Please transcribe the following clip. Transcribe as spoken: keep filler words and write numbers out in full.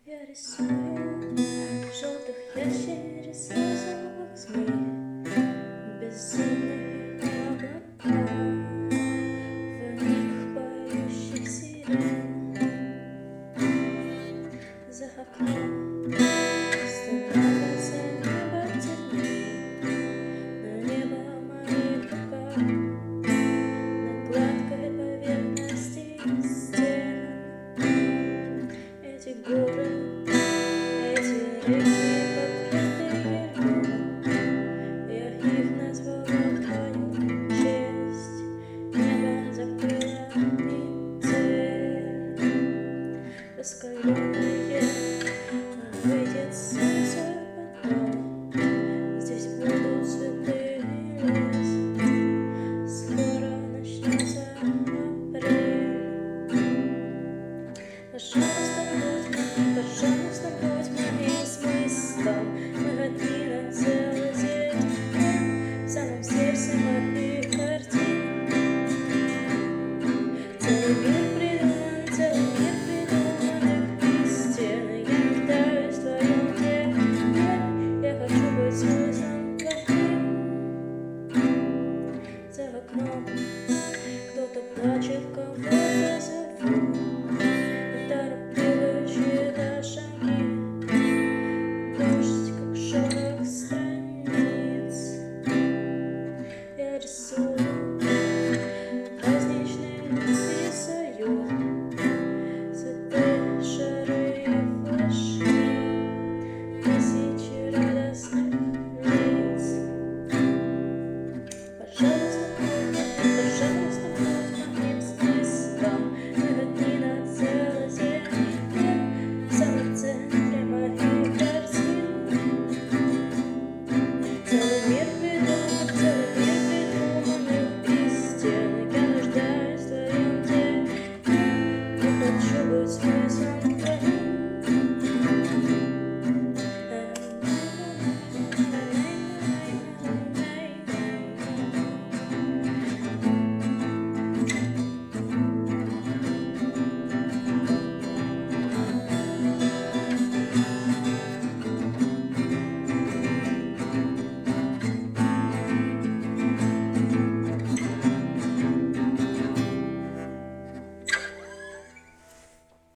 Я рисую желтых ящериц, розовых змей, безумные облака, в них поющих сирен. За окном становится небо темней, но небо в моих руках, на гладкой поверхности стен. Эти горы, эти реки,